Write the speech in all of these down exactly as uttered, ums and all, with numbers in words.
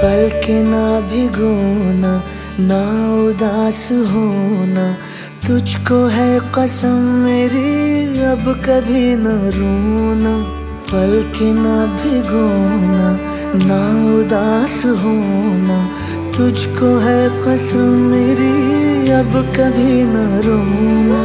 पल के ना भिगोना, ना उदास होना, तुझको है कसम मेरी अब कभी न रोना। पल के ना भिगोना, ना उदास होना, तुझको है कसम मेरी अब कभी न रोना।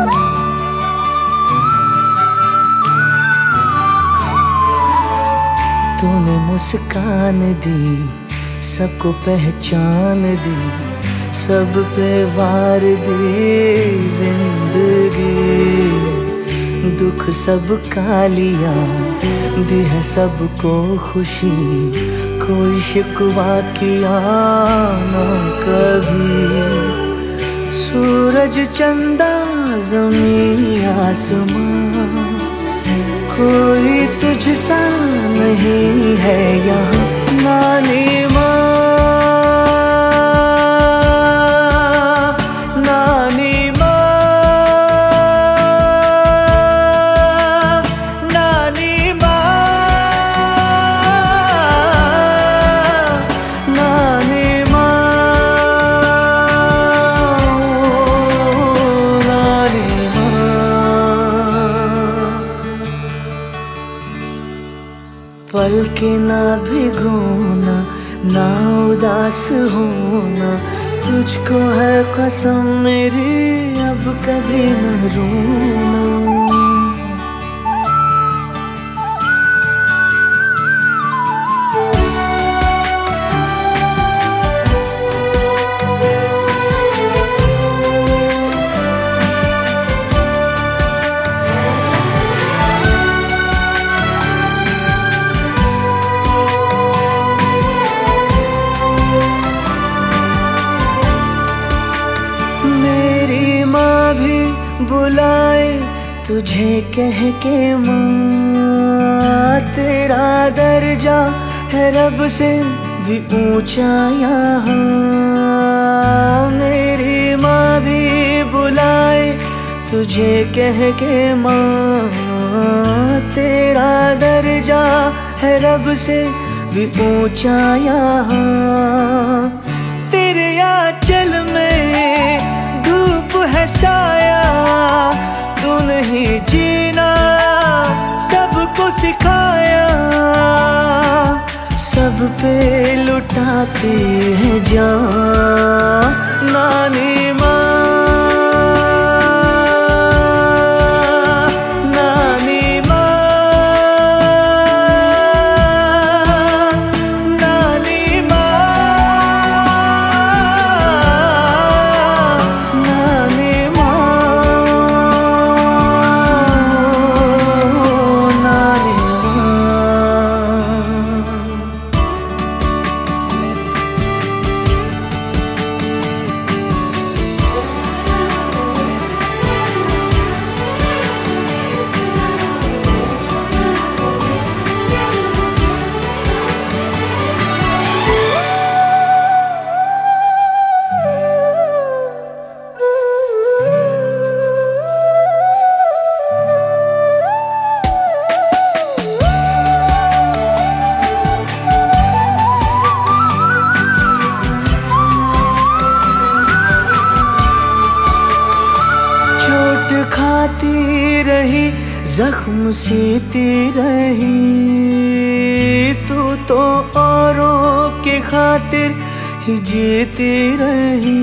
तूने मुस्कान दी, सबको पहचान दी, सब पे वार दी जिंदगी। दुख सब का लिया, दी है सबको खुशी, कोई शिकवा किया ना कभी। सूरज चंदा ज़मीं आसमां, कोई तुझसा नहीं है यहाँ। नानी माँ, नानी माँ, नानी माँ, नानी माँ, नानी माँ। पल के ना भिगोना, ना उदास होना, तुझको है कसम मेरी अब कभी न रोना। बुलाए तुझे कह के माँ, तेरा दर्जा है रब से भी ऊंचा यहाँ। मेरी माँ भी बुलाए तुझे कह के माँ, तेरा दर्जा है रब से भी ऊंचा यहाँ। तेरे आंचल में धूप है साया, तू नहीं जीना सबको सिखाया। सब पे लुटाती है जान नानी माँ, नानी माँ, नानी माँ, नानी माँ, नानी खाती रही, जख्म सीती रही, तू तो औरों के खातिर ही जीती रही।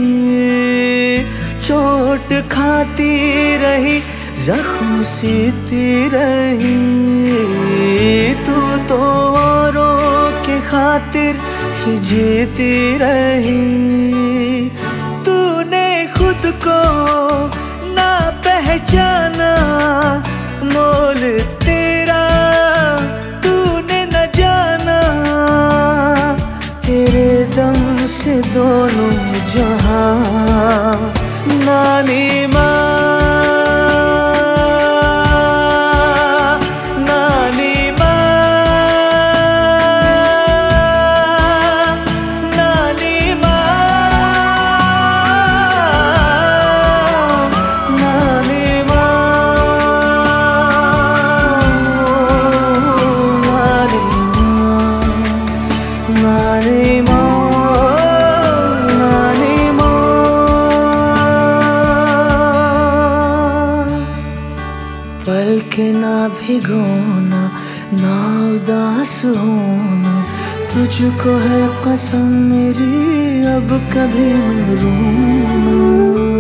चोट खाती रही, जख्म सीती रही, तू तो औरों के खातिर ही जीती रही। तूने खुद को पहचाना, मोल तेरा तूने न जाना। तेरे दम से दोनों जहां नानी माँ, नानी माँ, नानी माँ, नानी माँ। के ना भिगोना, ना उदास होना, तुझको है कसम मेरी अब कभी न रोना।